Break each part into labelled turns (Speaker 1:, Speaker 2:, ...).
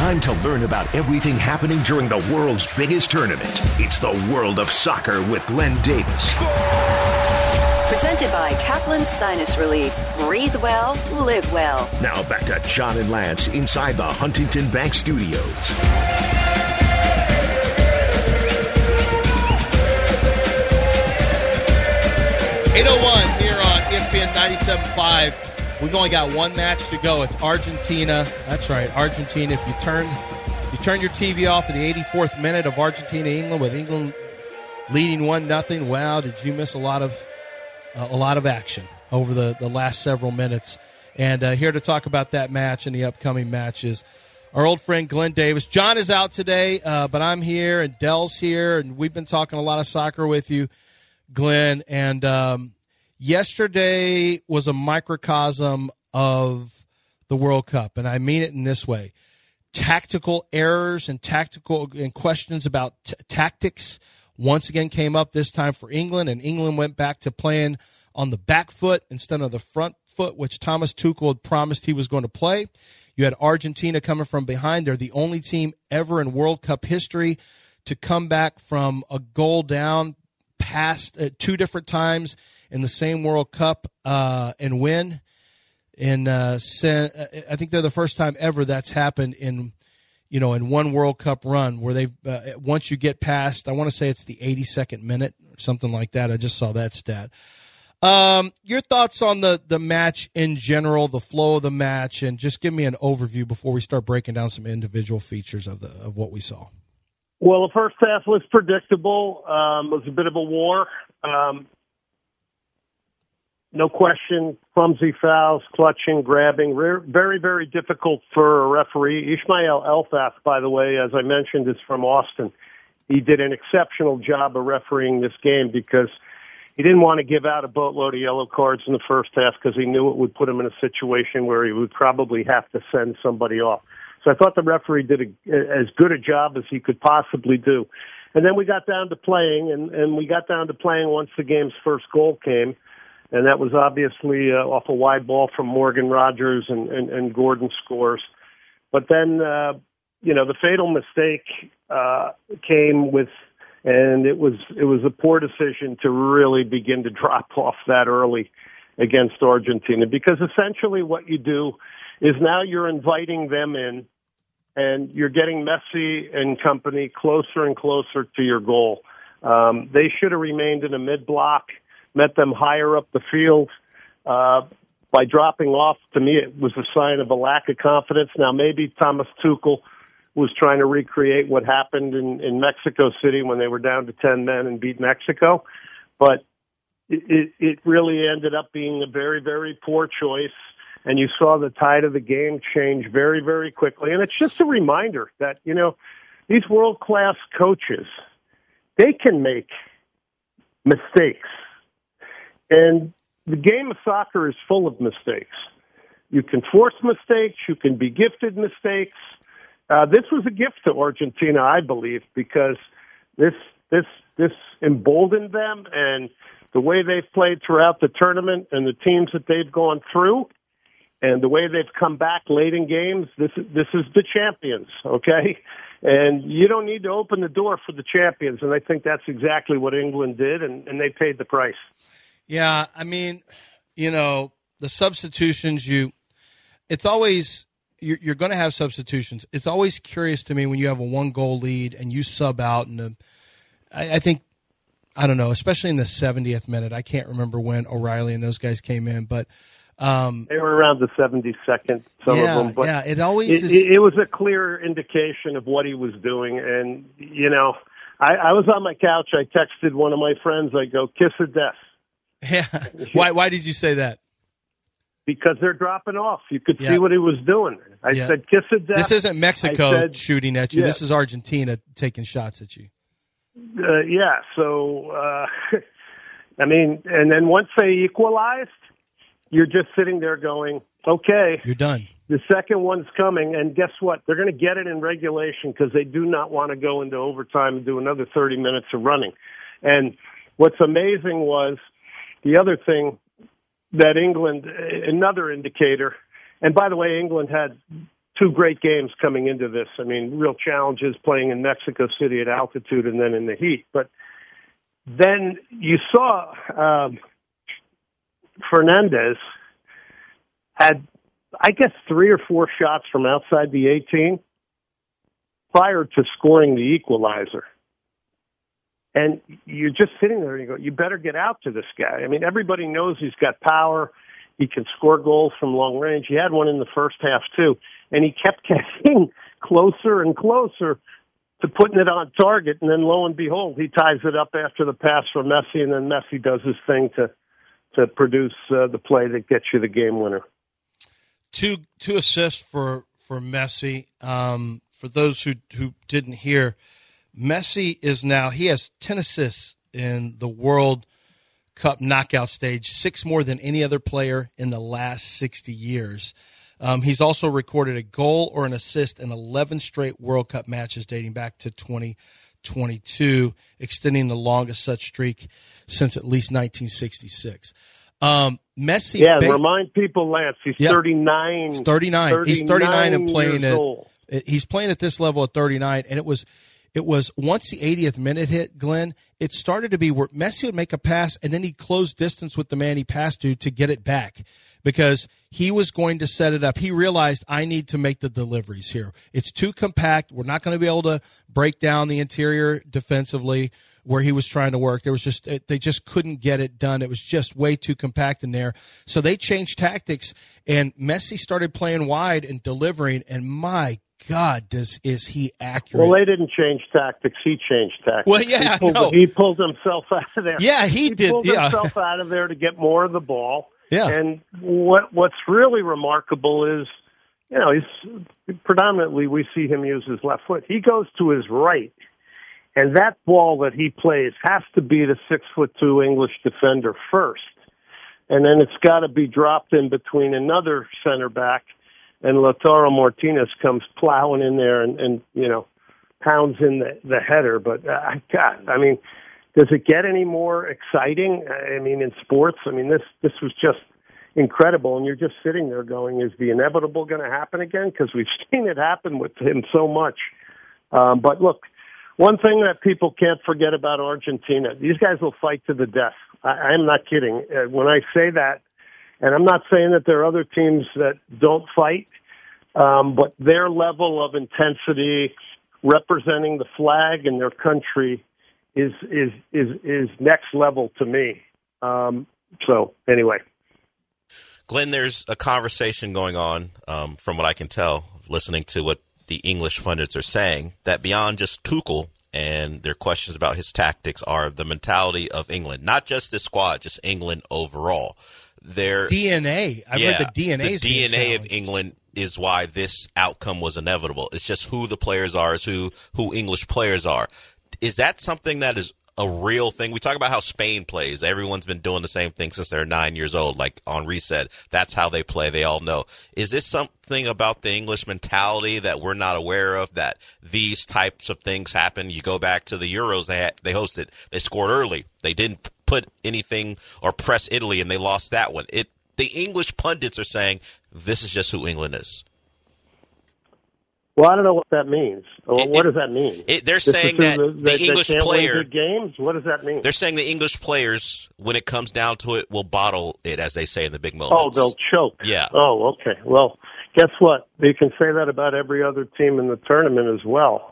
Speaker 1: Time to learn about everything happening during the world's biggest tournament. It's the World of Soccer with Glenn Davis.
Speaker 2: Presented by Kaplan Sinus Relief. Breathe well, live well.
Speaker 1: Now back to John and Lance inside the Huntington Bank Studios.
Speaker 3: 8:01 here on ESPN 97.5. We've only got one match to go. It's Argentina. That's right, Argentina. If you turn your TV off at the 84th minute of Argentina-England, with England leading 1-0, wow, did you miss a lot of action over the last several minutes. And here to talk about that match and the upcoming matches, our old friend Glenn Davis. John is out today, but I'm here, and Dell's here, and we've been talking a lot of soccer with you, Glenn. And yesterday was a microcosm of the World Cup, and I mean it in this way. Tactical errors and questions about tactics once again came up, this time for England, and England went back to playing on the back foot instead of the front foot, which Thomas Tuchel had promised he was going to play. You had Argentina coming from behind. They're the only team ever in World Cup history to come back from a goal down past two different times in the same World Cup and win. And I think they're the first time ever that's happened in one World Cup run where they've once you get past, I want to say it's the 82nd minute or something like that. I just saw that stat. Your thoughts on the match in general, the flow of the match, and just give me an overview before we start breaking down some individual features of what we saw.
Speaker 4: Well, the first half was predictable. It was a bit of a war. No question, clumsy fouls, clutching, grabbing, very, very difficult for a referee. Ismail Elfaf, by the way, as I mentioned, is from Austin. He did an exceptional job of refereeing this game because he didn't want to give out a boatload of yellow cards in the first half because he knew it would put him in a situation where he would probably have to send somebody off. So I thought the referee did as good a job as he could possibly do. And then we got down to playing, and we got down to playing once the game's first goal came. And that was obviously off a wide ball from Morgan Rogers, and Gordon scores. But then, the fatal mistake came with, and it was a poor decision to really begin to drop off that early against Argentina, because essentially what you do is now you're inviting them in, and you're getting Messi and company closer and closer to your goal. They should have remained in a mid-block, met them higher up the field. By dropping off, to me, it was a sign of a lack of confidence. Now, maybe Thomas Tuchel was trying to recreate what happened in Mexico City when they were down to 10 men and beat Mexico. But it really ended up being a very, very poor choice. And you saw the tide of the game change very, very quickly. And it's just a reminder that, these world-class coaches, they can make mistakes. And the game of soccer is full of mistakes. You can force mistakes. You can be gifted mistakes. This was a gift to Argentina, I believe, because this emboldened them, and the way they've played throughout the tournament and the teams that they've gone through and the way they've come back late in games, this is the champions, okay? And you don't need to open the door for the champions, and I think that's exactly what England did, and they paid the price.
Speaker 3: Yeah, I mean, the substitutions, it's always, you're going to have substitutions. It's always curious to me when you have a 1-goal lead and you sub out, and I think, I don't know, especially in the 70th minute. I can't remember when O'Reilly and those guys came in, but
Speaker 4: they were around the 72nd, some of them. But
Speaker 3: yeah, it always
Speaker 4: it was a clear indication of what he was doing, and I was on my couch. I texted one of my friends. I go, "Kiss of death."
Speaker 3: Yeah. Why did you say that?
Speaker 4: Because they're dropping off. You could see what he was doing. I said, "Kiss of death."
Speaker 3: This isn't Mexico shooting at you. Yeah. This is Argentina taking shots at you.
Speaker 4: So, I mean, and then once they equalized, you're just sitting there going, okay.
Speaker 3: You're done.
Speaker 4: The second one's coming, and guess what? They're going to get it in regulation because they do not want to go into overtime and do another 30 minutes of running. And what's amazing was the other thing that England, another indicator, and by the way, England had two great games coming into this. I mean, real challenges playing in Mexico City at altitude and then in the heat. But then you saw Fernandez had, I guess, 3 or 4 shots from outside the 18 prior to scoring the equalizer. And you're just sitting there and you go, you better get out to this guy. I mean, everybody knows he's got power. He can score goals from long range. He had one in the first half, too. And he kept getting closer and closer to putting it on target. And then, lo and behold, he ties it up after the pass from Messi, and then Messi does his thing to produce the play that gets you the game winner.
Speaker 3: Two assists for Messi. For those who didn't hear, Messi he has 10 assists in the World Cup knockout stage, 6 more than any other player in the last 60 years. He's also recorded a goal or an assist in 11 straight World Cup matches dating back to 2022, extending the longest such streak since at least 1966. Messi.
Speaker 4: Yeah, remind people, Lance, he's 39.
Speaker 3: He's 39. He's 39 and playing
Speaker 4: He's
Speaker 3: playing at this level at 39, and it was once the 80th minute hit, Glenn, it started to be where Messi would make a pass and then he'd close distance with the man he passed to get it back because he was going to set it up. He realized, I need to make the deliveries here. It's too compact. We're not going to be able to break down the interior defensively where he was trying to work. They just couldn't get it done. It was just way too compact in there. So they changed tactics, and Messi started playing wide and delivering, and my God, is he accurate?
Speaker 4: Well, they didn't change tactics. He changed tactics.
Speaker 3: Well, yeah,
Speaker 4: he pulled himself out of there.
Speaker 3: Yeah, he did.
Speaker 4: Pulled himself out of there to get more of the ball.
Speaker 3: Yeah.
Speaker 4: And what's really remarkable is, he's predominantly we see him use his left foot. He goes to his right, and that ball that he plays has to be the 6'2" English defender first, and then it's got to be dropped in between another center back. And Lautaro Martinez comes plowing in there and pounds in the header. But, God, I mean, does it get any more exciting? I mean, in sports, this was just incredible. And you're just sitting there going, is the inevitable going to happen again? Because we've seen it happen with him so much. But, look, one thing that people can't forget about Argentina, these guys will fight to the death. I'm not kidding. When I say that, and I'm not saying that there are other teams that don't fight, but their level of intensity representing the flag and their country is next level to me. So anyway.
Speaker 5: Glenn, there's a conversation going on, from what I can tell, listening to what the English pundits are saying, that beyond just Tuchel and their questions about his tactics are the mentality of England, not just the squad, just England overall. Their
Speaker 3: DNA. I've heard the DNA.
Speaker 5: The DNA of England is why this outcome was inevitable. It's just who the players are, is who English players are. Is that something that is a real thing? We talk about how Spain plays. Everyone's been doing the same thing since they're 9 years old. Like Henri said, that's how they play. They all know. Is this something about the English mentality that we're not aware of, that these types of things happen? You go back to the Euros they hosted. They scored early. They didn't put anything or press Italy, and they lost that one. The English pundits are saying this is just who England is.
Speaker 4: Well, I don't know what that means. What does that mean?
Speaker 5: They're saying that the English player
Speaker 4: games. What does that mean?
Speaker 5: They're saying the English players, when it comes down to it, will bottle it, as they say in the big moments.
Speaker 4: Oh, they'll choke.
Speaker 5: Yeah.
Speaker 4: Oh, okay. Well, guess what? They can say that about every other team in the tournament as well.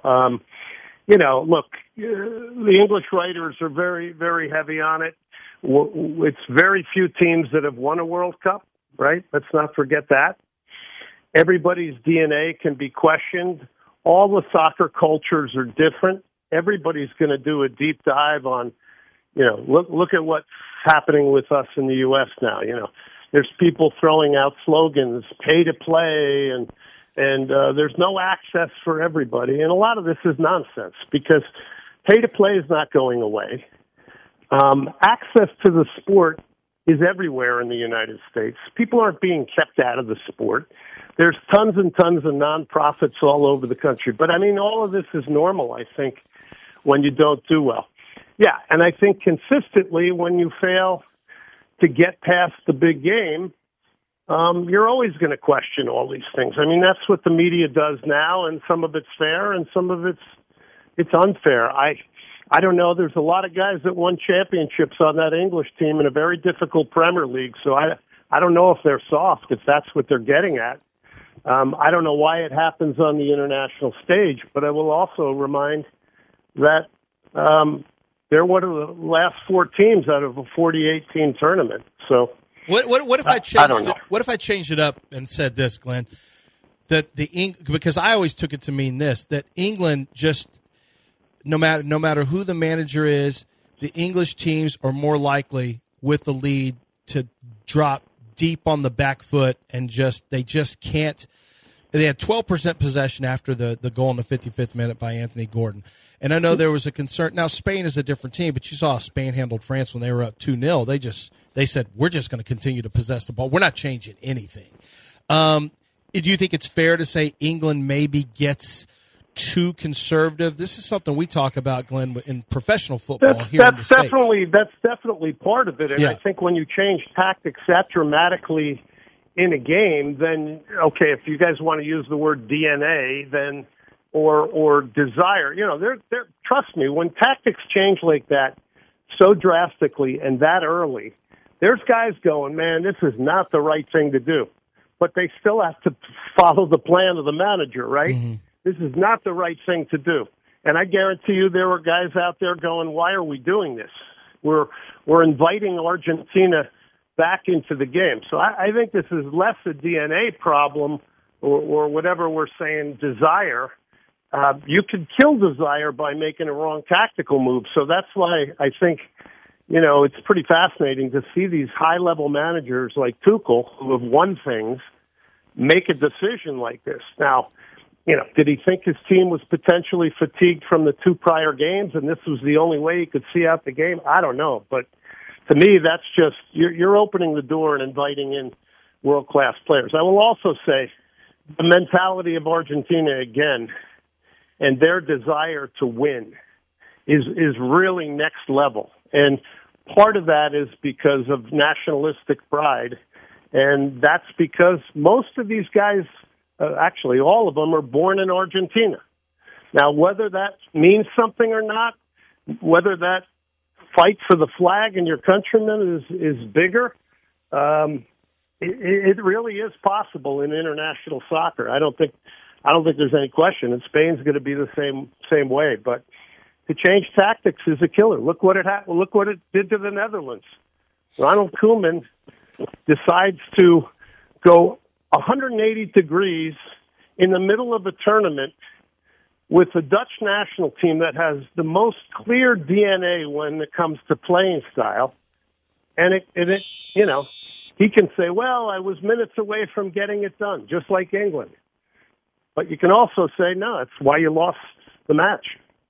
Speaker 4: Look, the English writers are very, very heavy on it. It's very few teams that have won a World Cup, right? Let's not forget that. Everybody's DNA can be questioned. All the soccer cultures are different. Everybody's going to do a deep dive on, look at what's happening with us in the U.S. now. There's people throwing out slogans, pay to play, and there's no access for everybody. And a lot of this is nonsense because pay to play is not going away. Access to the sport is everywhere in the United States. People aren't being kept out of the sport. There's tons and tons of nonprofits all over the country. But, all of this is normal, I think, when you don't do well. Yeah, and I think consistently when you fail to get past the big game, you're always going to question all these things. I mean, that's what the media does now, and some of it's fair and some of it's unfair. I don't know. There's a lot of guys that won championships on that English team in a very difficult Premier League, so I don't know if they're soft, if that's what they're getting at. I don't know why it happens on the international stage, but I will also remind that they're one of the last 4 teams out of a 48-team tournament. So
Speaker 3: what if I changed
Speaker 4: I don't know.
Speaker 3: What if I changed it up and said this, Glenn? That because I always took it to mean this, that England just no matter who the manager is, the English teams are more likely with the lead to drop deep on the back foot and they just can't. They had 12% possession after the goal in the 55th minute by Anthony Gordon. And I know there was a concern. Now, Spain is a different team, but you saw Spain handled France when they were up 2-0. They said, we're just going to continue to possess the ball. We're not changing anything. Do you think it's fair to say England maybe gets too conservative? This is something we talk about, Glenn, in professional football here in the States.
Speaker 4: That's definitely part of it. And I think when you change tactics that dramatically in a game, then, okay, if you guys want to use the word DNA, then or desire, trust me, when tactics change like that so drastically and that early, there's guys going, man, this is not the right thing to do. But they still have to follow the plan of the manager, right? Mm-hmm. This is not the right thing to do. And I guarantee you there were guys out there going, why are we doing this? We're inviting Argentina back into the game. So I think this is less a DNA problem or whatever we're saying, desire. You can kill desire by making a wrong tactical move. So that's why I think, it's pretty fascinating to see these high-level managers like Tuchel, who have won things, make a decision like this. Now, did he think his team was potentially fatigued from the 2 prior games and this was the only way he could see out the game? I don't know. But to me, that's just, you're opening the door and inviting in world-class players. I will also say the mentality of Argentina, again, and their desire to win is really next level. And part of that is because of nationalistic pride. And that's because most of these guys, actually all of them, are born in Argentina. Now, whether that means something or not, whether that fight for the flag and your countrymen is bigger, it really is possible in international soccer. I don't think there's any question, and Spain's going to be the same way. But to change tactics is a killer. Look what it did to the Netherlands. Ronald Koeman decides to go 180 degrees in the middle of a tournament with the Dutch national team that has the most clear DNA when it comes to playing style. And he can say, well, I was minutes away from getting it done, just like England. But you can also say, no, that's why you lost the match.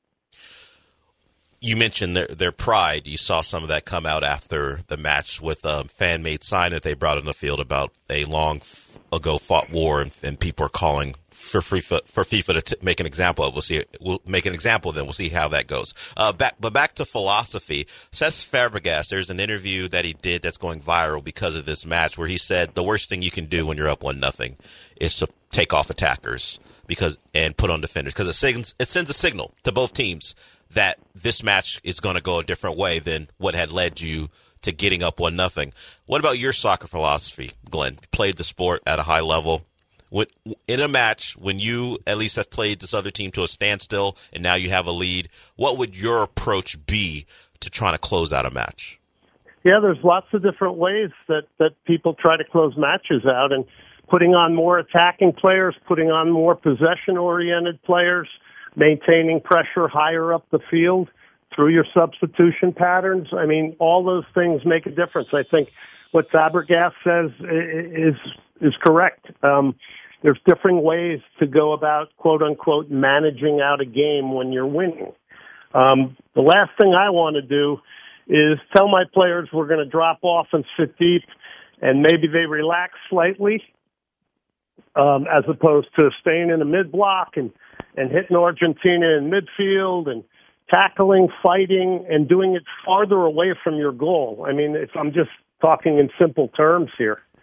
Speaker 5: You mentioned their pride. You saw some of that come out after the match with a fan-made sign that they brought on the field about a long ago fought war, and people are calling for FIFA to make an example of. We'll make an example, then we'll see how that goes. But back to philosophy. Cesc Fabregas, there's an interview that he did that's going viral because of this match where he said the worst thing you can do when you're up 1-0 is to take off attackers and put on defenders, because it sends a signal to both teams that this match is going to go a different way than what had led you to getting up 1-0. What about your soccer philosophy, Glenn? You played the sport at a high level. In a match, when you at least have played this other team to a standstill and now you have a lead, what would your approach be to trying to close out a match?
Speaker 4: Yeah, there's lots of different ways that people try to close matches out, and putting on more attacking players, putting on more possession-oriented players, maintaining pressure higher up the field through your substitution patterns. I mean, all those things make a difference. I think what Fabregas says is correct. There's different ways to go about, quote-unquote, managing out a game when you're winning. The last thing I want to do is tell my players we're going to drop off and sit deep, and maybe they relax slightly, as opposed to staying in the mid-block and hitting Argentina in midfield and tackling, fighting, and doing it farther away from your goal. I mean, if I'm just talking in simple terms here.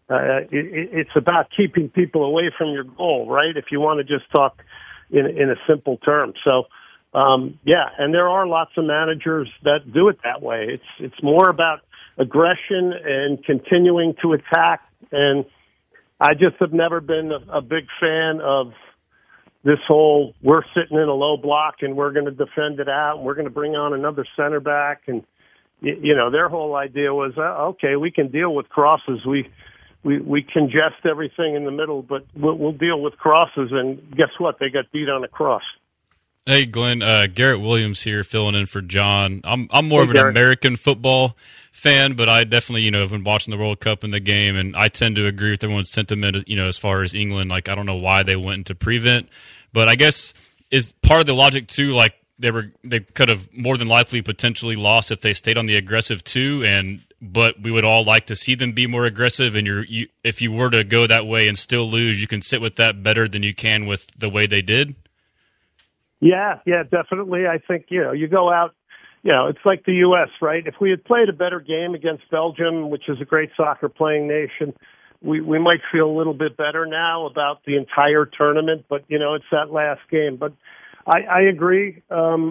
Speaker 4: It's about keeping people away from your goal, right? If you want to just talk in a simple term. So, and there are lots of managers that do it that way. It's more about aggression and continuing to attack. And I just have never been a big fan of this whole, we're sitting in a low block and we're going to defend it out and we're going to bring on another center back. And, their whole idea was, okay, we can deal with crosses. We congest everything in the middle, but we'll deal with crosses. And guess what? They got beat on a cross.
Speaker 6: Hey, Glenn, Garrett Williams here filling in for John. I'm more of an American football fan, but I definitely, have been watching the World Cup and the game, and I tend to agree with everyone's sentiment, as far as England. Like, I don't know why they went into prevent, but I guess is part of the logic too, like they could have more than likely potentially lost if they stayed on the aggressive too, but we would all like to see them be more aggressive, and if you were to go that way and still lose, you can sit with that better than you can with the way they did.
Speaker 4: Yeah, definitely. I think, you go out, it's like the U.S., right? If we had played a better game against Belgium, which is a great soccer playing nation, we might feel a little bit better now about the entire tournament, but, it's that last game. But I agree.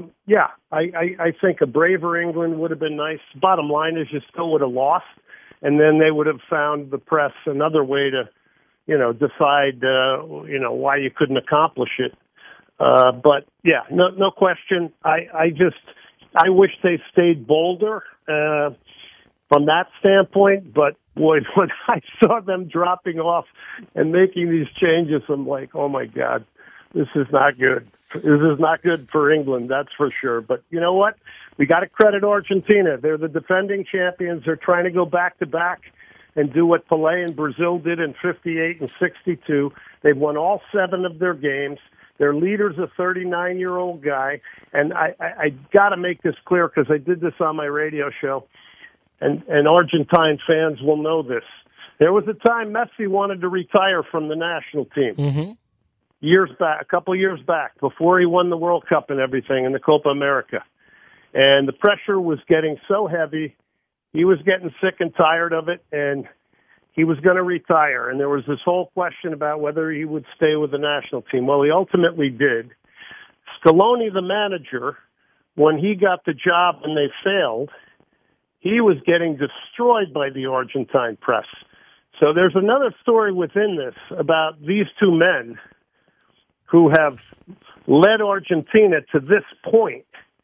Speaker 4: I think a braver England would have been nice. Bottom line is you still would have lost, and then they would have found the press another way to, decide, why you couldn't accomplish it. But yeah, no question. I wish they stayed bolder from that standpoint. But boy, when I saw them dropping off and making these changes, I'm like, oh my God, this is not good. This is not good for England, that's for sure. But you know what? We got to credit Argentina. They're the defending champions. They're trying to go back to back and do what Pelé and Brazil did in '58 and '62. They've won all 7 of their games. Their leader's a 39-year-old guy, and I got to make this clear because I did this on my radio show, and Argentine fans will know this. There was a time Messi wanted to retire from the national team a couple years back, before he won the World Cup and everything in the Copa America. And the pressure was getting so heavy, he was getting sick and tired of it, and he was going to retire, and there was this whole question about whether he would stay with the national team. Well, he ultimately did. Scaloni, the manager, when he got the job and they failed, he was getting destroyed by the Argentine press. So there's another story within this about these two men who have led Argentina to this point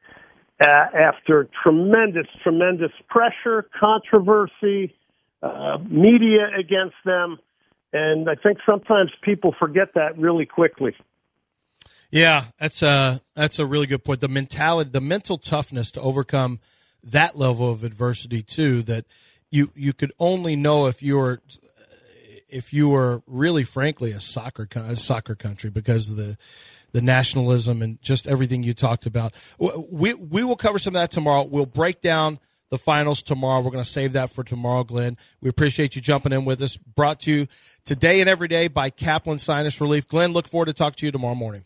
Speaker 4: after tremendous pressure, controversy, media against them, and I think sometimes people forget that really quickly.
Speaker 3: Yeah, that's a really good point. The mentality, the mental toughness to overcome that level of adversity too. That you could only know if you were really, frankly, a soccer country, because of the nationalism and just everything you talked about. We will cover some of that tomorrow. We'll break down the finals tomorrow. We're going to save that for tomorrow, Glenn. We appreciate you jumping in with us. Brought to you today and every day by Kaplan Sinus Relief. Glenn, look forward to talking to you tomorrow morning.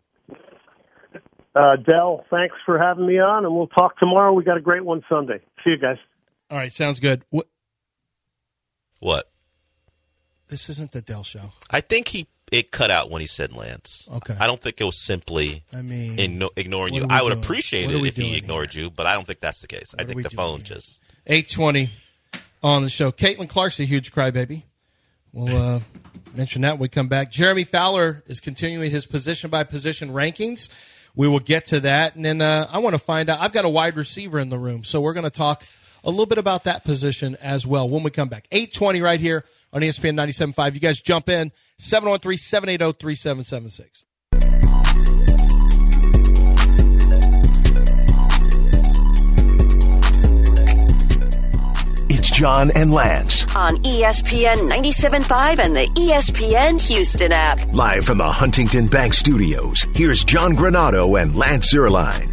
Speaker 4: Del, thanks for having me on, and we'll talk tomorrow. We got a great one Sunday. See you guys.
Speaker 3: All right, sounds good.
Speaker 5: What?
Speaker 3: This isn't the Del show.
Speaker 5: I think it cut out when he said Lance.
Speaker 3: Okay.
Speaker 5: I don't think it was simply ignoring you. I would appreciate it if he ignored you, but I don't think that's the case. I think the phone just...
Speaker 3: 8:20 on the show. Caitlin Clark's a huge crybaby. We'll mention that when we come back. Jeremy Fowler is continuing his position-by-position rankings. We will get to that. And then I want to find out. I've got a wide receiver in the room, so we're going to talk a little bit about that position as well when we come back. 8:20 right here on ESPN 97.5. You guys jump in. 713-780-3776.
Speaker 1: It's John and Lance
Speaker 2: on ESPN 97.5 and the ESPN Houston app.
Speaker 1: Live from the Huntington Bank Studios, here's John Granado and Lance Zierlein.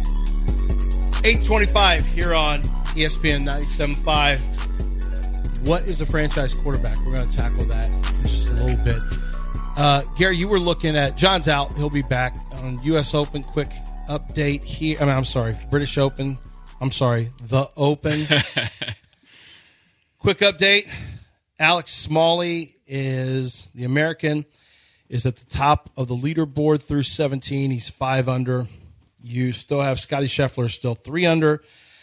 Speaker 3: 8:25 here on ESPN 97.5. What is a franchise quarterback? We're going to tackle that in just a little bit. Gary, you were looking at, John's out. He'll be back on U.S. Open. Quick update here. I'm sorry, British Open. I'm sorry, the Open. Quick update. Alex Smalley is the American, is at the top of the leaderboard through 17. He's 5 under. You still have Scotty Scheffler still 3 under.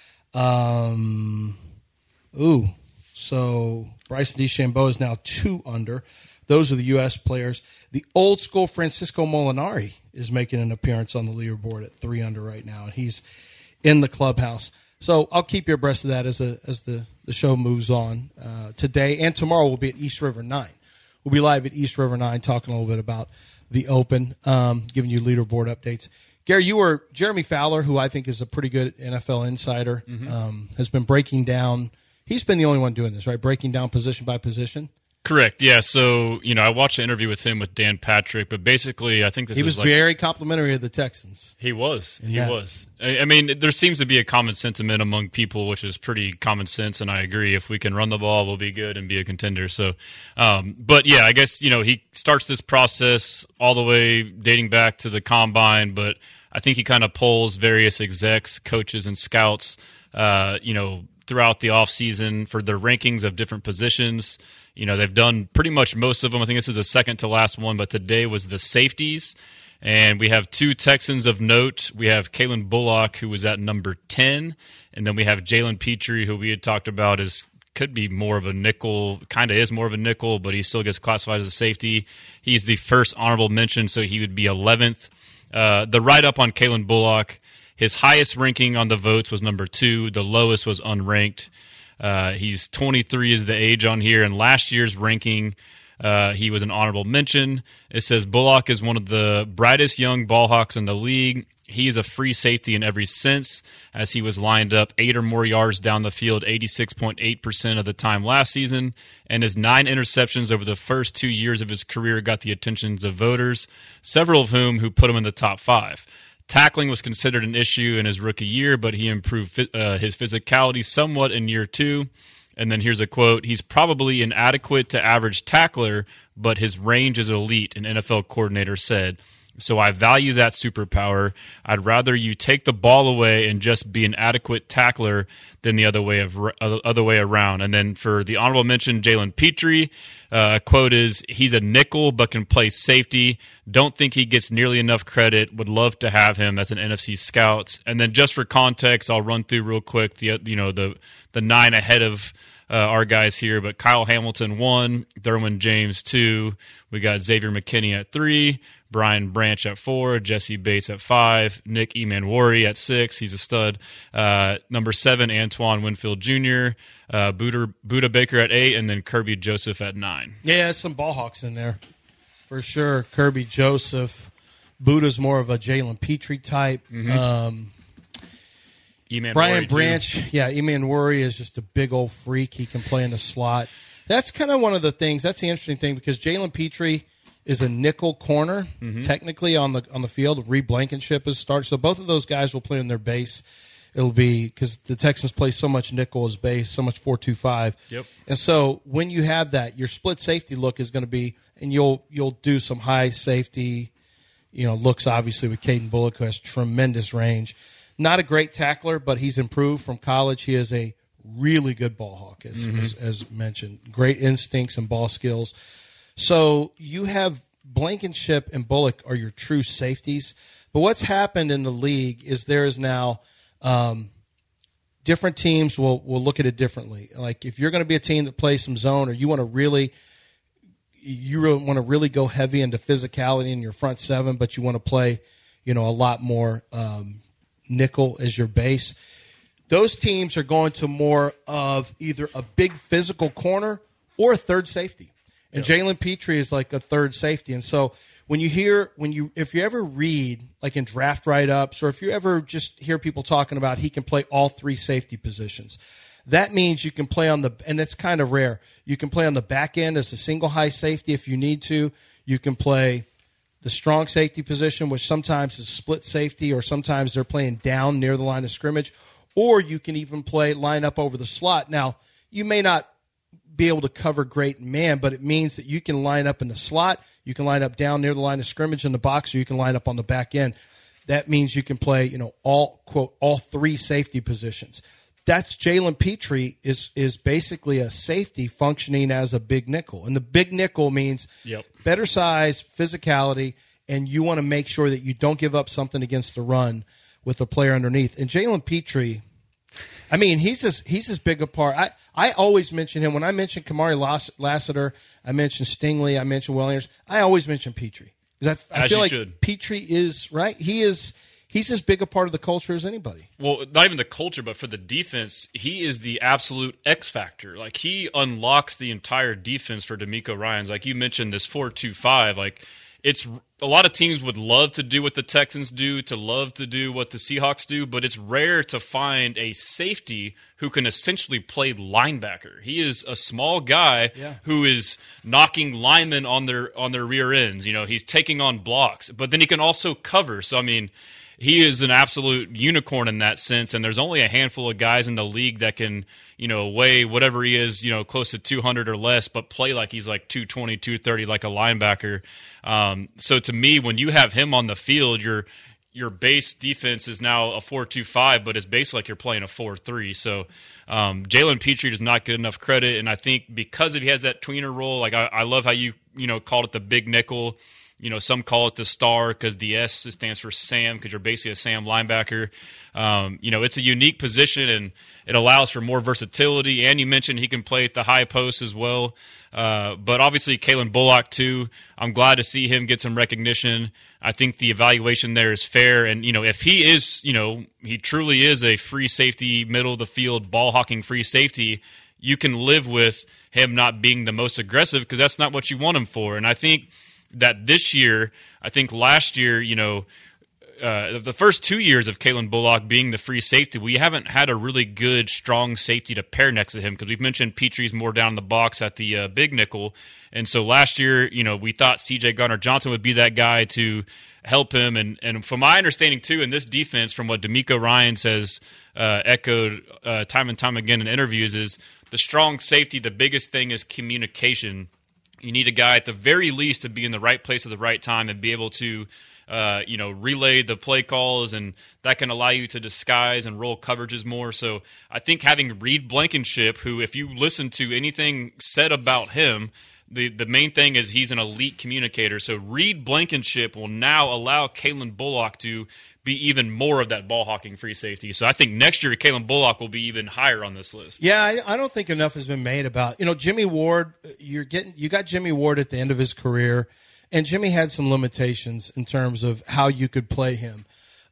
Speaker 3: So Bryson DeChambeau is now 2 under. Those are the U.S. players. The old school Francisco Molinari is making an appearance on the leaderboard at 3 under right now, and he's in the clubhouse. So I'll keep you abreast of that as the show moves on. Today and tomorrow we'll be at East River 9. We'll be live at East River 9 talking a little bit about the Open, giving you leaderboard updates. Gary, Jeremy Fowler, who I think is a pretty good NFL insider, has been breaking down. He's been the only one doing this, right? Breaking down position by position.
Speaker 6: Correct. Yeah. So, I watched an interview with him with Dan Patrick, but basically I think
Speaker 3: he was very complimentary of the Texans.
Speaker 6: He was. I mean, there seems to be a common sentiment among people, which is pretty common sense, and I agree. If we can run the ball, we'll be good and be a contender. So, but yeah, I guess, he starts this process all the way dating back to the combine, but I think he kind of polls various execs, coaches, and scouts, throughout the offseason for their rankings of different positions. They've done pretty much most of them. I think this is the second to last one, but today was the safeties. And we have 2 Texans of note. We have Kalen Bullock, who was at number 10. And then we have Jalen Petrie, who we had talked about could be more of a nickel, kind of is more of a nickel, but he still gets classified as a safety. He's the first honorable mention, so he would be 11th. The write-up on Kalen Bullock, his highest ranking on the votes was number 2. The lowest was unranked. He's 23 is the age on here, and last year's ranking, he was an honorable mention. It says Bullock is one of the brightest young ball hawks in the league. He is a free safety in every sense, as he was lined up 8 or more yards down the field 86.8% of the time last season, and his 9 interceptions over the first 2 years of his career got the attentions of voters, several of whom who put him in the top 5. Tackling was considered an issue in his rookie year, but he improved his physicality somewhat in year 2. And then here's a quote: "He's probably an adequate to average tackler, but his range is elite," an NFL coordinator said. "So I value that superpower. I'd rather you take the ball away and just be an adequate tackler than the other way around." And then for the honorable mention, Jalen Petrie, quote is, "He's a nickel but can play safety. Don't think he gets nearly enough credit. Would love to have him." That's an NFC scout. And then just for context, I'll run through real quick the 9 ahead of our guys here, but Kyle Hamilton 1, Derwin James 2, we got Xavier McKinney at 3, Brian Branch at 4, Jesse Bates at 5, Nick Emanwari at 6, he's a stud, number 7, Antoine Winfield Jr., Buda Baker at 8, and then Kirby Joseph at 9.
Speaker 3: Yeah, some ball hawks in there, for sure. Kirby Joseph, Buda's more of a Jalen Petrie type, Brian Branch, Emanwari is just a big old freak. He can play in the slot. That's kind of one of the things. That's the interesting thing, because Jalen Petrie is a nickel corner, technically on the field. Reed Blankenship is started, so both of those guys will play in their base. It'll be because the Texans play so much nickel as base, so much 4-2-5.
Speaker 6: Yep.
Speaker 3: And so when you have that, your split safety look is going to be, and you'll do some high safety, looks obviously with Caden Bullock, who has tremendous range. Not a great tackler, but he's improved from college. He is a really good ball hawk, as mentioned. Great instincts and ball skills. So you have Blankenship and Bullock are your true safeties. But what's happened in the league is there is now different teams will look at it differently. Like if you're going to be a team that plays some zone, or you want to really go heavy into physicality in your front 7, but you want to play, a lot more nickel as your base, those teams are going to more of either a big physical corner or a third safety. And Jalen Petrie is like a third safety. And so if you ever read like in draft write-ups, or if you ever just hear people talking about he can play all 3 safety positions, that means you can play and it's kind of rare, you can play on the back end as a single high safety if you need to. You can play the strong safety position, which sometimes is split safety, or sometimes they're playing down near the line of scrimmage, or you can even line up over the slot. Now, you may not be able to cover great man, but it means that you can line up in the slot, you can line up down near the line of scrimmage in the box, or you can line up on the back end. That means you can play, all 3 safety positions. that's Jalen Petrie is basically a safety functioning as a big nickel. And the big nickel means better size, physicality, and you want to make sure that you don't give up something against the run with the player underneath. And Jalen Petrie, I mean, he's as big a part. I always mention him. When I mention Kamari Lassiter, I mention Stingley, I mention Williams, I always mention Petrie. Because I feel like Petrie is, right? He's as big a part of the culture as anybody.
Speaker 6: Well, not even the culture, but for the defense, he is the absolute X factor. Like, he unlocks the entire defense for DeMeco Ryans. Like you mentioned, this 4-2-5. Like, it's a lot of teams would love to do what the Texans do, to love to do what the Seahawks do, but it's rare to find a safety who can essentially play linebacker. He is a small guy who is knocking linemen on their rear ends. You know, he's taking on blocks, but then he can also cover. So, I mean, he is an absolute unicorn in that sense, and there's only a handful of guys in the league that can, you know, weigh whatever he is, you know, close to 200 or less, but play like he's like 220, 230 like a linebacker. So to me, when you have him on the field, your base defense is now a 4-2-5, but it's basically like you're playing a 4-3. So Jalen Petrie does not get enough credit, and I think because he has that tweener role, like I love how you called it the big nickel. You know, some call it the star because the S stands for Sam, because you're basically a Sam linebacker. You know, it's a unique position, and it allows for more versatility. And you mentioned he can play at the high post as well. But obviously, Kalen Bullock, too. I'm glad to see him get some recognition. I think the evaluation there is fair. And, you know, if he is, you know, he truly is a free safety, middle of the field, ball hawking free safety, you can live with him not being the most aggressive because that's not what you want him for. And I think that this year, I think last year, you know, the first 2 years of Kalen Bullock being the free safety, we haven't had a really good, strong safety to pair next to him because we've mentioned Petrie's more down the box at the big nickel. And so last year, you know, we thought C.J. Gardner-Johnson would be that guy to help him. And from my understanding, too, in this defense, from what DeMeco Ryans has echoed time and time again in interviews, is the strong safety, the biggest thing is communication. You need a guy at the very least to be in the right place at the right time and be able to, relay the play calls, and that can allow you to disguise and roll coverages more. So I think having Reed Blankenship, who, if you listen to anything said about him, the main thing is he's an elite communicator. So Reed Blankenship will now allow Kalen Bullock to be even more of that ball hawking free safety. So I think next year Kalen Bullock will be even higher on this list.
Speaker 3: Yeah, I don't think enough has been made about, you know, Jimmy Ward. You got Jimmy Ward at the end of his career, and Jimmy had some limitations in terms of how you could play him.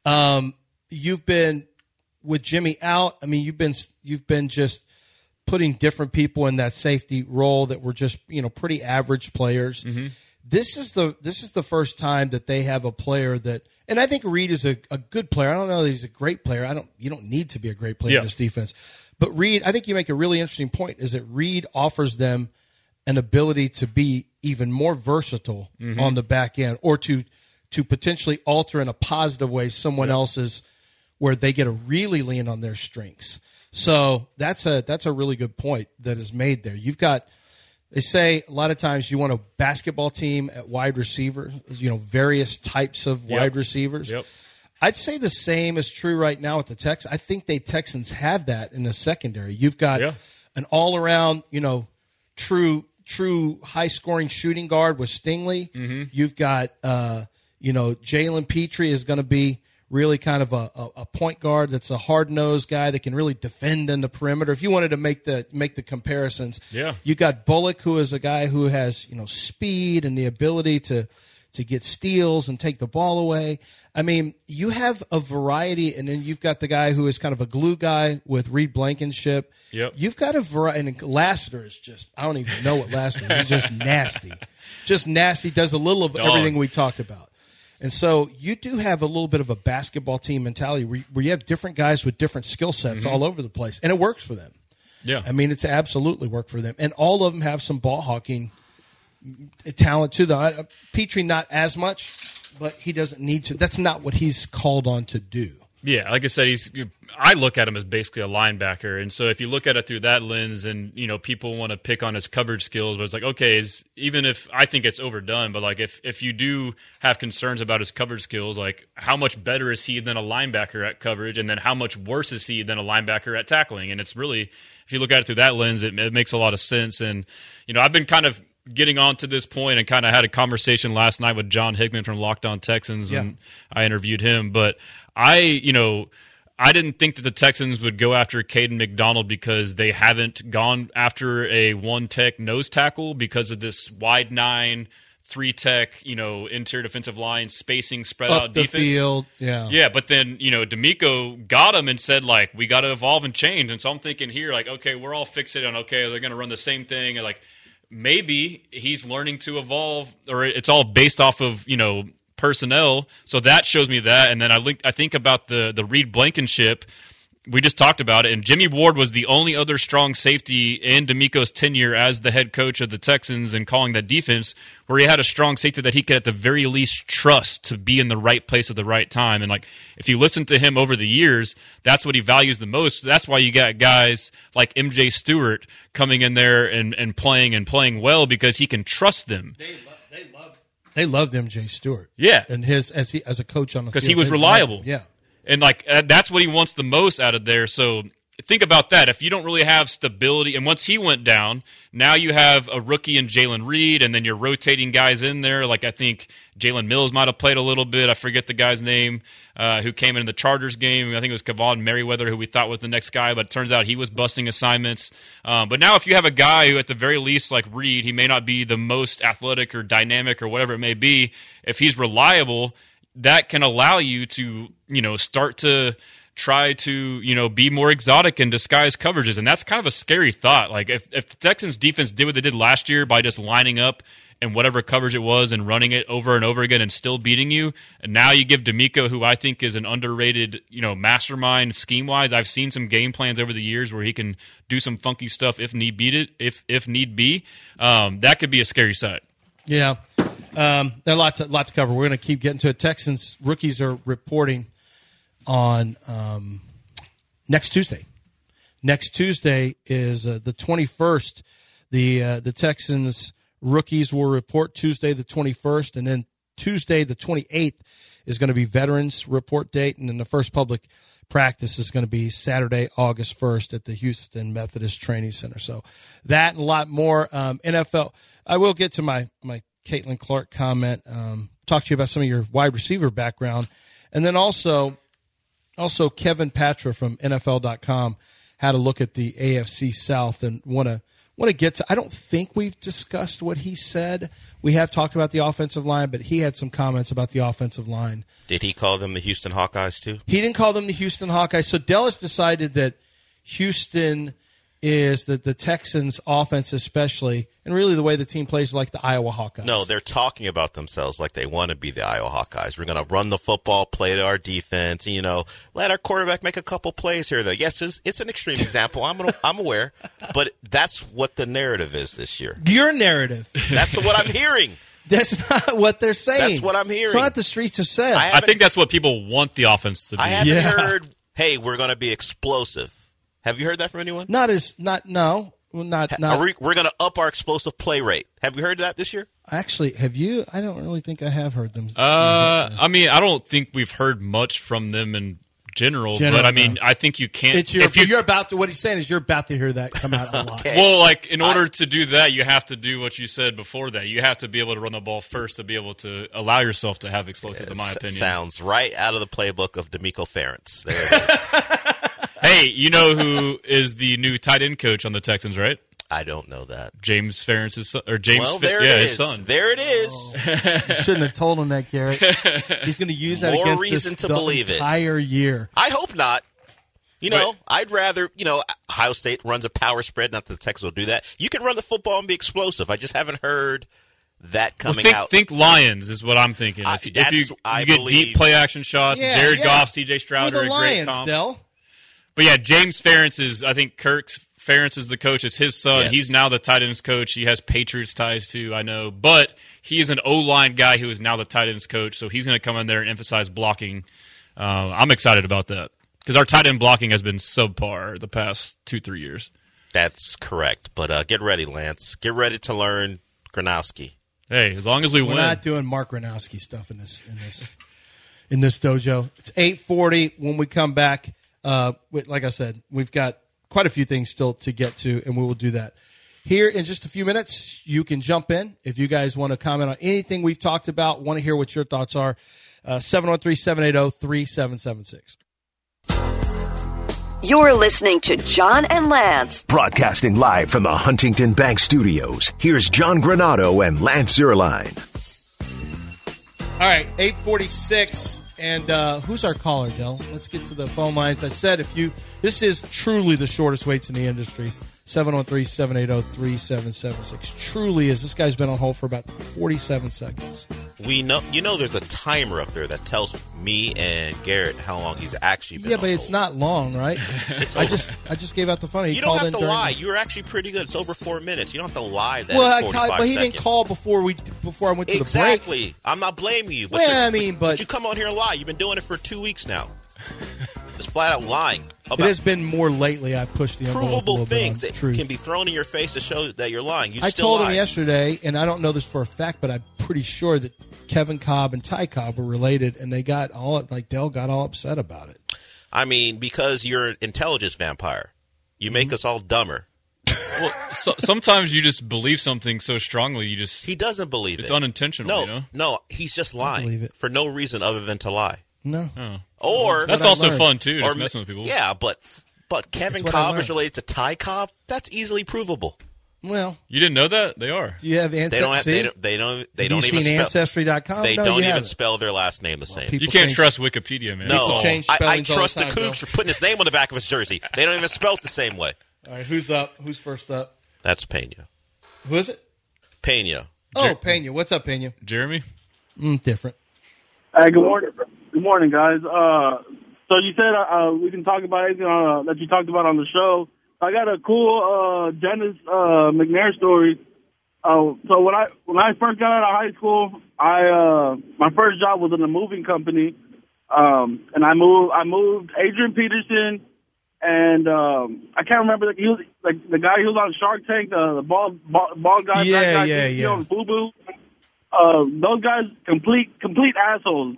Speaker 3: You've been with Jimmy out. I mean, you've been just putting different people in that safety role that were just, you know, pretty average players. Mm-hmm. This is the first time that they have a player that, and I think Reed is a good player. I don't know that he's a great player. You don't need to be a great player in this defense. But Reed, I think you make a really interesting point, is that Reed offers them an ability to be even more versatile on the back end, or to potentially alter in a positive way someone else's, where they get to really lean on their strengths. So that's a really good point that is made there. You've got, they say a lot of times you want a basketball team at wide receiver, you know, various types of wide receivers. Yep. I'd say the same is true right now with the Texans. I think the Texans have that in the secondary. You've got an all-around, you know, true high-scoring shooting guard with Stingley. Mm-hmm. You've got, Jalen Petrie is going to be really kind of a point guard that's a hard-nosed guy that can really defend in the perimeter. If you wanted to make the comparisons, you got Bullock, who is a guy who has, you know, speed and the ability to get steals and take the ball away. I mean, you have a variety, and then you've got the guy who is kind of a glue guy with Reed Blankenship. Yep. You've got a variety, and Lassiter is just, I don't even know what Lassiter is. He's just nasty. Just nasty, does a little of everything we talked about. And so you do have a little bit of a basketball team mentality where you have different guys with different skill sets all over the place, and it works for them. Yeah. I mean, it's absolutely worked for them. And all of them have some ball hawking talent to them. Petrie, not as much, but he doesn't need to. That's not what he's called on to do.
Speaker 6: Yeah, like I said, I look at him as basically a linebacker, and so if you look at it through that lens, and people want to pick on his coverage skills, but it's like, okay, even if I think it's overdone, but like if you do have concerns about his coverage skills, like how much better is he than a linebacker at coverage, and then how much worse is he than a linebacker at tackling? And it's really, if you look at it through that lens, it makes a lot of sense. And I've been kind of getting on to this point and kind of had a conversation last night with John Hickman from Locked On Texans when I interviewed him, but I didn't think that the Texans would go after Caden McDonald because they haven't gone after a one-tech nose tackle because of this wide 9, 3-tech, interior defensive line spacing, spread out defense. Up the field, yeah. Yeah, but then, D'Amico got him and said, like, we got to evolve and change. And so I'm thinking here, like, okay, we're all fixated on, okay, they're going to run the same thing. And, like, maybe he's learning to evolve, or it's all based off of, personnel, so that shows me that. And then I think about the Reed Blankenship. We just talked about it, and Jimmy Ward was the only other strong safety in D'Amico's tenure as the head coach of the Texans and calling that defense, where he had a strong safety that he could at the very least trust to be in the right place at the right time. And like, if you listen to him over the years, that's what he values the most. That's why you got guys like MJ Stewart coming in there and playing well, because he can trust them.
Speaker 3: They loved MJ Stewart.
Speaker 6: Yeah.
Speaker 3: And as a coach on the field.
Speaker 6: Because he was reliable. Yeah. And like that's what he wants the most out of there. So think about that. If you don't really have stability, and once he went down, now you have a rookie in Jalen Reed, and then you're rotating guys in there. Like I think Jalen Mills might have played a little bit. I forget the guy's name who came in the Chargers game. I think it was Kavon Merriweather, who we thought was the next guy, but it turns out he was busting assignments. But now if you have a guy who at the very least, like Reed, he may not be the most athletic or dynamic or whatever it may be, if he's reliable, that can allow you to, start to try to, be more exotic and disguise coverages. And that's kind of a scary thought. Like if the Texans defense did what they did last year by just lining up and whatever coverage it was and running it over and over again and still beating you, and now you give D'Amico, who I think is an underrated, mastermind scheme-wise. I've seen some game plans over the years where he can do some funky stuff if need be. That could be a scary sight.
Speaker 3: Yeah. There are lots to cover. We're going to keep getting to it. Texans rookies are reporting on next Tuesday. Next Tuesday is the 21st. The Texans rookies will report Tuesday the 21st, and then Tuesday the 28th is going to be veterans report date, and then the first public practice is going to be Saturday, August 1st at the Houston Methodist Training Center. So that and a lot more. NFL. I will get to my Caitlin Clark comment, talk to you about some of your wide receiver background. And then also Kevin Patra from NFL.com had a look at the AFC South and want to get to, I don't think we've discussed what he said. We have talked about the offensive line, but he had some comments about the offensive line.
Speaker 5: Did he call them the Houston Hawkeyes too?
Speaker 3: He didn't call them the Houston Hawkeyes. So Dallas decided that Houston is that the Texans' offense especially, and really the way the team plays, like the Iowa Hawkeyes.
Speaker 5: No, they're talking about themselves like they want to be the Iowa Hawkeyes. We're going to run the football, play to our defense, let our quarterback make a couple plays here, though. Yes, it's an extreme example. I'm aware, but that's what the narrative is this year.
Speaker 3: Your narrative.
Speaker 5: That's what I'm hearing.
Speaker 3: That's not what they're saying.
Speaker 5: That's what I'm hearing.
Speaker 3: It's not what the streets have said.
Speaker 6: I think that's what people want the offense to be.
Speaker 5: I haven't heard, hey, we're going to be explosive. Have you heard that from anyone?
Speaker 3: No.
Speaker 5: We're going to up our explosive play rate. Have you heard that this year?
Speaker 3: Actually, have you? I don't really think I have heard them.
Speaker 6: I don't think we've heard much from them in general, but I think you can't.
Speaker 3: You're about to. What he's saying is you're about to hear that come out a lot.
Speaker 5: Okay.
Speaker 6: Well, in order to do that, you have to do what you said before that. You have to be able to run the ball first to be able to allow yourself to have explosive. In my opinion,
Speaker 5: sounds right out of the playbook of D'Amico Ferentz. There it is.
Speaker 6: Hey, you know who is the new tight end coach on the Texans, right?
Speaker 5: I don't know that.
Speaker 6: James Ferentz's son, or James.
Speaker 5: Well, there it is.
Speaker 6: His son.
Speaker 5: There it is.
Speaker 3: You shouldn't have told him that, Garrett. He's going to use that against
Speaker 5: reason to believe
Speaker 3: the entire year.
Speaker 5: I hope not. I'd rather, Ohio State runs a power spread. Not that the Texans will do that. You can run the football and be explosive. I just haven't heard that coming out.
Speaker 6: Think Lions is what I'm thinking. If you get deep play action shots, Jared Goff, C.J. Stroud are a great comp. Del. But yeah, James Ferentz I think Kirk Ferentz is the coach. It's his son. Yes. He's now the tight ends coach. He has Patriots ties too, I know. But he is an O-line guy who is now the tight ends coach, so he's going to come in there and emphasize blocking I'm excited about that because our tight end blocking has been subpar the past 2-3 years.
Speaker 5: That's correct. But get ready, Lance. Get ready to learn Gronowski.
Speaker 6: Hey, as long as we win.
Speaker 3: We're not doing Mark Gronowski stuff in this dojo. It's 8:40 when we come back. Like I said, we've got quite a few things still to get to, and we will do that. Here in just a few minutes, you can jump in. If you guys want to comment on anything we've talked about, want to hear what your thoughts are, 713-780-3776.
Speaker 2: You're listening to John and Lance.
Speaker 1: Broadcasting live from the Huntington Bank Studios, here's John Granado and Lance Zierlein.
Speaker 3: All right, 8:46, and who's our caller, Del? Let's get to the phone lines. I said this is truly the shortest waits in the industry, 713-780-3776. Truly is. This guy's been on hold for about 47 seconds.
Speaker 5: We know, there's a timer up there that tells me and Garrett how long he's actually been on
Speaker 3: but it's
Speaker 5: hold.
Speaker 3: not long, right? I just gave out the phone.
Speaker 5: You don't have to lie. You were actually pretty good. It's over 4 minutes. You don't have to lie that
Speaker 3: well,
Speaker 5: it's 45
Speaker 3: but he
Speaker 5: seconds.
Speaker 3: didn't call before I went to the break.
Speaker 5: Exactly. I'm not blaming you. But
Speaker 3: but
Speaker 5: you come on here and lie. You've been doing it for 2 weeks now. Just flat out lying.
Speaker 3: It has been more lately. I've pushed the envelope
Speaker 5: provable
Speaker 3: a little
Speaker 5: things
Speaker 3: bit
Speaker 5: that
Speaker 3: on truth.
Speaker 5: can be thrown in your face to show that you're lying.
Speaker 3: I told him yesterday, and I don't know this for a fact, but I'm pretty sure that Kevin Cobb and Ty Cobb were related, and they got Dell got all upset about it.
Speaker 5: I mean, because you're an intelligence vampire. You make us all dumber.
Speaker 6: Well, sometimes you just believe something so strongly, he doesn't
Speaker 5: believe it.
Speaker 6: It's unintentional,
Speaker 5: No, he's just lying for no reason other than to lie.
Speaker 3: No.
Speaker 6: Oh.
Speaker 5: Or
Speaker 6: that's also fun too, just messing with people.
Speaker 5: Yeah, but Kevin Cobb is related to Ty Cobb. That's easily provable.
Speaker 3: Well,
Speaker 6: you didn't know that? They are.
Speaker 3: Do you have Ancestry?
Speaker 5: They don't
Speaker 3: Have
Speaker 5: even
Speaker 3: you seen Ancestry.com?
Speaker 5: They don't even spell their last name the same.
Speaker 6: You can't trust Wikipedia, man.
Speaker 5: No, I trust
Speaker 3: the
Speaker 5: Cougs for putting his name on the back of his jersey. They don't even spell it the same way.
Speaker 3: All right, who's up? Who's first up?
Speaker 5: That's Pena.
Speaker 3: Who is it?
Speaker 5: Pena.
Speaker 3: Oh, Pena. What's up, Pena?
Speaker 6: Jeremy?
Speaker 3: Different.
Speaker 7: Hey, good morning. Good morning, guys. So you said we can talk about anything that you talked about on the show. I got a cool Dennis McNair story. So when I first got out of high school, my first job was in a moving company, and I moved Adrian Peterson, and I can't remember he was like the guy who was on Shark Tank, the bald guy,
Speaker 3: yeah.
Speaker 7: Boo Boo. Those guys, complete assholes.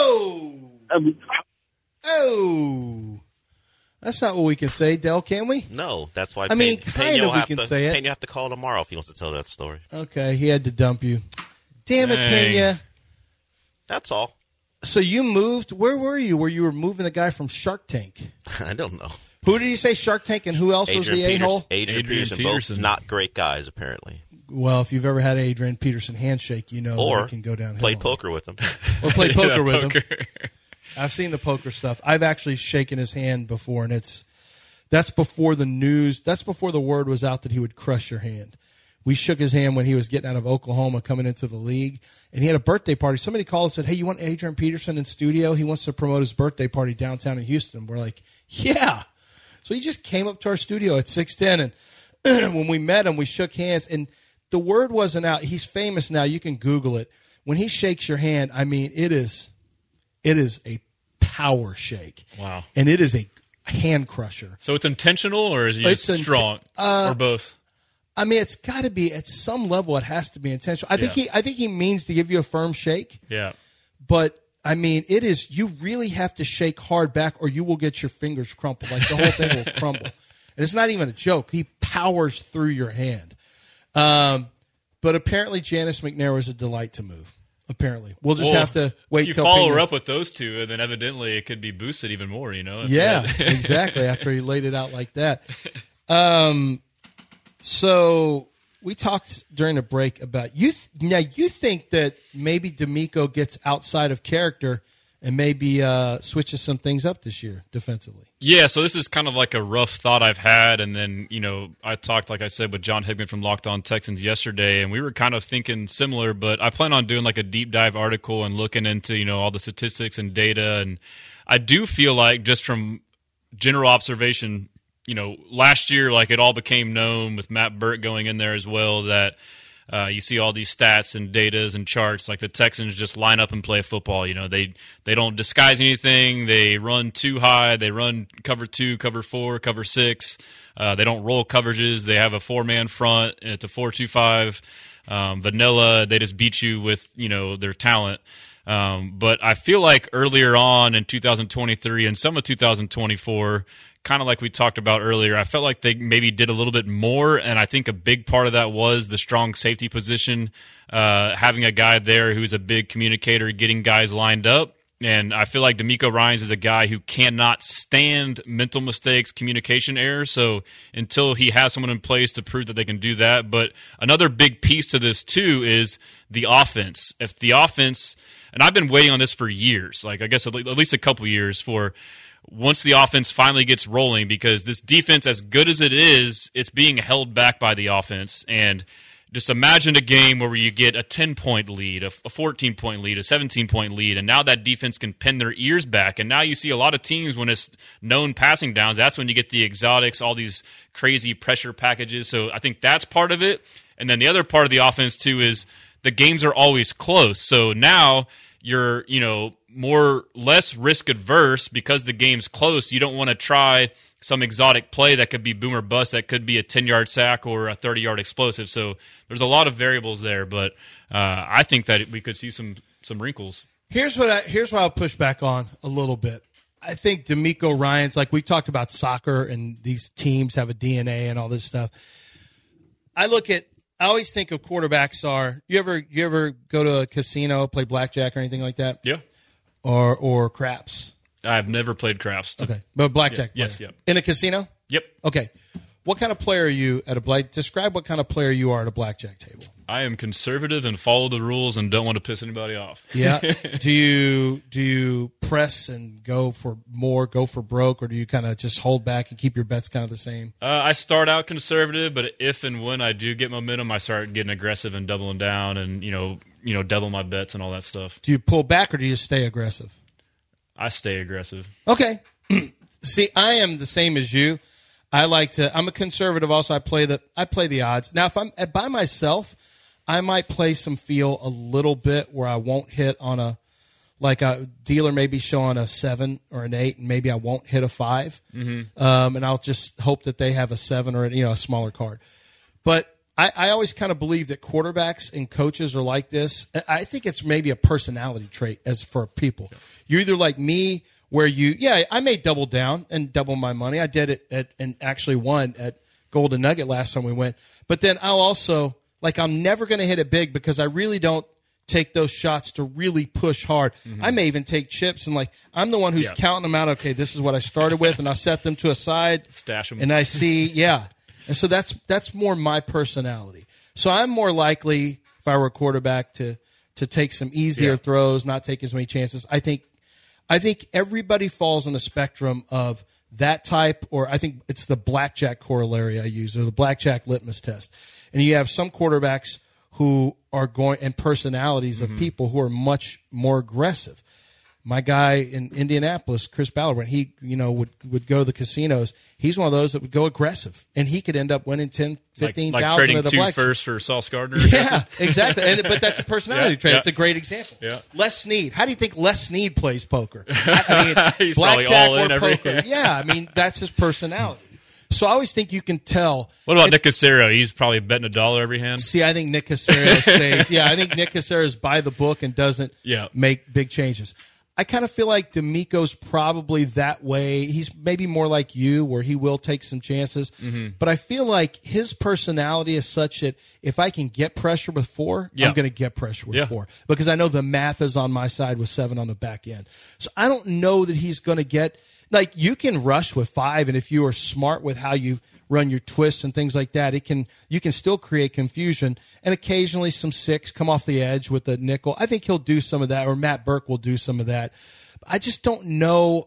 Speaker 3: Oh, that's not what we can say, Del. Can we?
Speaker 5: No, that's why.
Speaker 3: I mean, kind of. We can say it.
Speaker 5: Pena have to call tomorrow if he wants to tell that story.
Speaker 3: Okay, he had to dump you. Damn it, Pena.
Speaker 5: That's all.
Speaker 3: So you moved. Where were you? Where you were moving the guy from Shark Tank?
Speaker 5: I don't know.
Speaker 3: Who did he say Shark Tank, and who else was the a-hole?
Speaker 5: Adrian Peterson. Both not great guys, apparently.
Speaker 3: Well, if you've ever had an Adrian Peterson handshake, you know that it can go downhill.
Speaker 5: Play poker with him.
Speaker 3: Or play poker with him. I've seen the poker stuff. I've actually shaken his hand before, and that's before the news. That's before the word was out that he would crush your hand. We shook his hand when he was getting out of Oklahoma, coming into the league, and he had a birthday party. Somebody called and said, "Hey, you want Adrian Peterson in studio? He wants to promote his birthday party downtown in Houston." We're like, "Yeah." So he just came up to our studio at 610, and when we met him, we shook hands, and the word wasn't out. He's famous now. You can Google it. When he shakes your hand, I mean, it is a power shake.
Speaker 6: Wow.
Speaker 3: And it is a hand crusher.
Speaker 6: So it's intentional, or is he just strong, or both?
Speaker 3: I mean, it's got to be at some level. It has to be intentional. I think he means to give you a firm shake.
Speaker 6: Yeah.
Speaker 3: But I mean, it is. You really have to shake hard back, or you will get your fingers crumpled. Like the whole thing will crumble. And it's not even a joke. He powers through your hand. But apparently, Janice McNair was a delight to move. Apparently, we'll just have to wait.
Speaker 6: If you
Speaker 3: till
Speaker 6: follow
Speaker 3: Pena.
Speaker 6: her up with those two, and then evidently it could be boosted even more.
Speaker 3: Yeah, exactly. After he laid it out like that. So we talked during the break about you. Now you think that maybe D'Amico gets outside of character and maybe switches some things up this year defensively.
Speaker 6: Yeah, so this is kind of like a rough thought I've had, and then I talked, like I said, with John Higman from Locked On Texans yesterday, and we were kind of thinking similar. But I plan on doing like a deep dive article and looking into all the statistics and data, and I do feel like just from general observation, last year, like it all became known with Matt Burt going in there as well, that You see all these stats and datas and charts. Like the Texans just line up and play football. They don't disguise anything. They run too high. They run cover 2, cover 4, cover 6. They don't roll coverages. They have a 4-man front. It's a 4-2-5. Vanilla. They just beat you with their talent. But I feel like earlier on in 2023 and some of 2024, kind of like we talked about earlier, I felt like they maybe did a little bit more, and I think a big part of that was the strong safety position, having a guy there who's a big communicator, getting guys lined up. And I feel like DeMeco Ryans is a guy who cannot stand mental mistakes, communication errors. So until he has someone in place to prove that they can do that. But another big piece to this, too, is the offense. If the offense, and I've been waiting on this for years, like I guess at least a couple years, for once the offense finally gets rolling, because this defense, as good as it is, it's being held back by the offense. And just imagine a game where you get a 10-point lead, a 14-point lead, a 17-point lead, and now that defense can pin their ears back. And now you see a lot of teams, when it's known passing downs, that's when you get the exotics, all these crazy pressure packages. So I think that's part of it. And then the other part of the offense, too, is the games are always close. So now you're, less risk adverse because the game's close. You don't want to try some exotic play that could be boom or bust, that could be a 10-yard sack or a 30-yard explosive. So there's a lot of variables there, but I think that we could see some wrinkles.
Speaker 3: Here's what I'll push back on a little bit. I think DeMeco Ryans, like we talked about soccer and these teams have a DNA and all this stuff. I always think of quarterbacks are, you ever go to a casino, play blackjack or anything like that?
Speaker 6: Yeah.
Speaker 3: Or craps?
Speaker 6: I've never played craps.
Speaker 3: Okay. But blackjack.
Speaker 6: Yeah. Yes, yep.
Speaker 3: In a casino?
Speaker 6: Yep.
Speaker 3: Okay. What kind of player are you describe what kind of player you are at a blackjack table.
Speaker 6: I am conservative and follow the rules and don't want to piss anybody off.
Speaker 3: Yeah. Do you press and go for more, go for broke, or do you kind of just hold back and keep your bets kind of the same?
Speaker 6: I start out conservative, but if and when I do get momentum, I start getting aggressive and doubling down and, double my bets and all that stuff.
Speaker 3: Do you pull back or do you stay aggressive?
Speaker 6: I stay aggressive.
Speaker 3: Okay. See, I am the same as you. I'm a conservative also. I play the odds. Now, if I'm by myself, I might play some feel a little bit where I won't hit on a dealer maybe showing a 7 or an 8, and maybe I won't hit a 5. Mm-hmm. And I'll just hope that they have a 7 or a smaller card. But I always kind of believe that quarterbacks and coaches are like this. I think it's maybe a personality trait as for people. Yeah. You're either like me, where I may double down and double my money. I did it and actually won at Golden Nugget last time we went. But then I'll also, I'm never going to hit it big because I really don't take those shots to really push hard. Mm-hmm. I may even take chips and I'm the one who's counting them out. Okay, this is what I started with, and I'll set them to a side.
Speaker 6: Stash them.
Speaker 3: And I see, And so that's more my personality. So I'm more likely, if I were a quarterback, to take some easier throws, not take as many chances. I think everybody falls on a spectrum of that type, or I think it's the blackjack corollary I use, or the blackjack litmus test. And you have some quarterbacks who are going, and personalities of people who are much more aggressive. My guy in Indianapolis, Chris Ballard, when he would go to the casinos, he's one of those that would go aggressive, and he could end up winning 10, 15,000
Speaker 6: like trading
Speaker 3: at a
Speaker 6: 2
Speaker 3: blackjack.
Speaker 6: first for Sauce Gardner.
Speaker 3: Yeah, exactly. But that's a personality trait.
Speaker 6: Yeah.
Speaker 3: It's a great example.
Speaker 6: Yeah.
Speaker 3: Les Snead. How do you think Les Snead plays poker? I mean,
Speaker 6: he's
Speaker 3: blackjack
Speaker 6: all in
Speaker 3: or
Speaker 6: every
Speaker 3: poker. Yeah, I mean that's his personality. So I always think you can tell.
Speaker 6: What about Nick Caserio? He's probably betting $1 every hand.
Speaker 3: See, I think Nick Caserio stays. Yeah, I think Nick Caserio is by the book and doesn't make big changes. I kind of feel like DeMeco's probably that way. He's maybe more like you, where he will take some chances. Mm-hmm. But I feel like his personality is such that if I can get pressure with 4, I'm going to get pressure with 4. Because I know the math is on my side with 7 on the back end. So I don't know that he's going to get – you can rush with 5, and if you are smart with how you run your twists and things like that, you can still create confusion, and occasionally some 6 come off the edge with the nickel. I think he'll do some of that, or Matt Burke will do some of that. I just don't know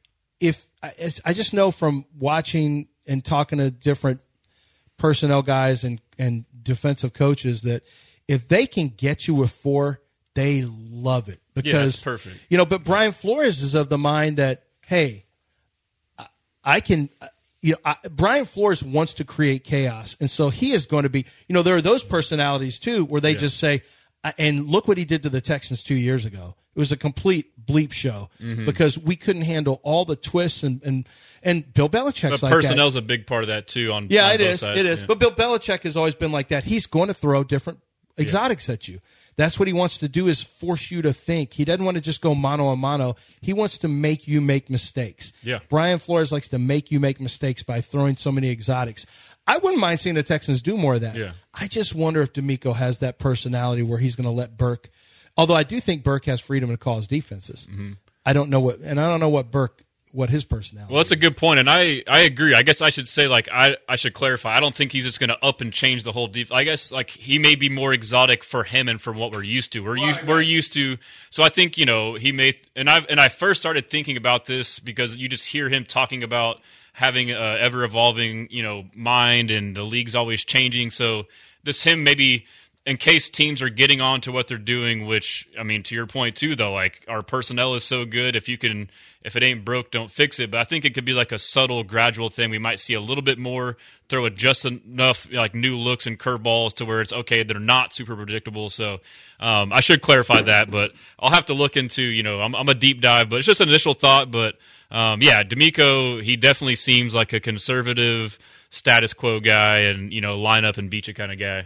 Speaker 3: I just know from watching and talking to different personnel guys and defensive coaches that if they can get you with 4, they love it. Because
Speaker 6: that's perfect.
Speaker 3: But Brian Flores is of the mind that, hey, I can Brian Flores wants to create chaos, and so he is going to be. There are those personalities too, where they just say, and look what he did to the Texans 2 years ago. It was a complete bleep show because we couldn't handle all the twists and Bill Belichick's like that.
Speaker 6: Personnel's a big part of that too. On
Speaker 3: it
Speaker 6: both
Speaker 3: is.
Speaker 6: sides.
Speaker 3: It is. But Bill Belichick has always been like that. He's going to throw different exotics at you. That's what he wants to do, is force you to think. He doesn't want to just go mano a mano. He wants to make you make mistakes.
Speaker 6: Yeah.
Speaker 3: Brian Flores likes to make you make mistakes by throwing so many exotics. I wouldn't mind seeing the Texans do more of that.
Speaker 6: Yeah.
Speaker 3: I just wonder if DeMeco has that personality where he's going to let Burke, although I do think Burke has freedom to call his defenses. I don't know what his personality is.
Speaker 6: Well, that's a good point, and I agree. I guess I should say, I should clarify. I don't think he's just going to up and change the whole defense. I guess, he may be more exotic for him and from what we're used to. We're used to. So I think, he may – and I first started thinking about this because you just hear him talking about having a ever-evolving, mind, and the league's always changing. So just him maybe – in case teams are getting on to what they're doing, which, to your point too, though, our personnel is so good. If it ain't broke, don't fix it. But I think it could be a subtle, gradual thing. We might see a little bit more, throw it just enough new looks and curveballs to where it's okay. They're not super predictable. So I should clarify that, but I'll have to look into. I'm a deep dive, but it's just an initial thought. But DeMeco, he definitely seems like a conservative, status quo guy, and line up and beat you kind of guy.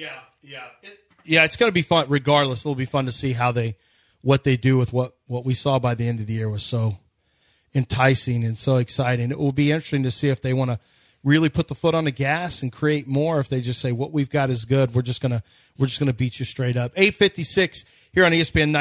Speaker 3: Yeah, it's going to be fun. Regardless, it'll be fun to see what they do with what we saw by the end of the year was so enticing and so exciting. It will be interesting to see if they want to really put the foot on the gas and create more. If they just say what we've got is good, we're just gonna beat you straight up. 8:56 here on ESPN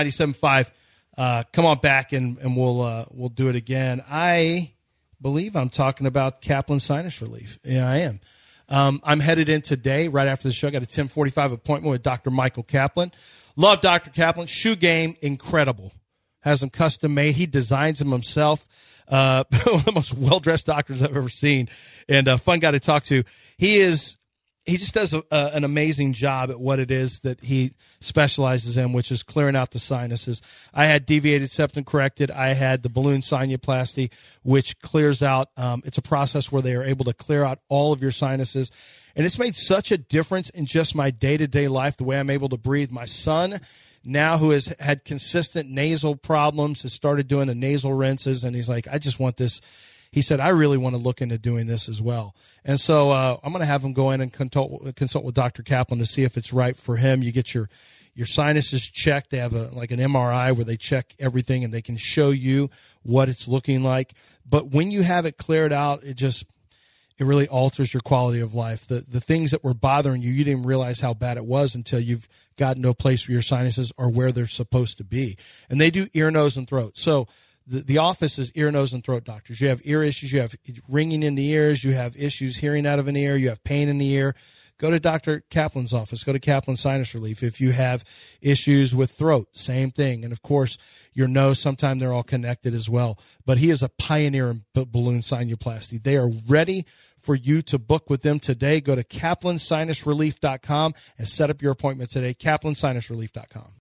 Speaker 3: 97.5. Come on back and we'll do it again. I believe I'm talking about Kaplan Sinus Relief. Yeah, I am. I'm headed in today, right after the show. I got a 10:45 appointment with Dr. Michael Kaplan. Love Dr. Kaplan. Shoe game, incredible. Has them custom made. He designs them himself. One of the most well-dressed doctors I've ever seen, and a fun guy to talk to. He just does an amazing job at what it is that he specializes in, which is clearing out the sinuses. I had deviated septum corrected. I had the balloon sinuplasty, which clears out. It's a process where they are able to clear out all of your sinuses. And it's made such a difference in just my day-to-day life, the way I'm able to breathe. My son, now who has had consistent nasal problems, has started doing the nasal rinses, and he's like, I just want this. He said, I really want to look into doing this as well. And so I'm going to have him go in and consult with Dr. Kaplan to see if it's right for him. You get your sinuses checked. They have an MRI where they check everything, and they can show you what it's looking like. But when you have it cleared out, it really alters your quality of life. The things that were bothering you didn't realize how bad it was until you've gotten to a place where your sinuses are where they're supposed to be. And they do ear, nose, and throat. So the office is ear, nose, and throat doctors. You have ear issues. You have ringing in the ears. You have issues hearing out of an ear. You have pain in the ear. Go to Dr. Kaplan's office. Go to Kaplan Sinus Relief. If you have issues with throat, same thing. And, of course, your nose, sometimes they're all connected as well. But he is a pioneer in balloon sinuplasty. They are ready for you to book with them today. Go to KaplanSinusRelief.com and set up your appointment today, KaplanSinusRelief.com.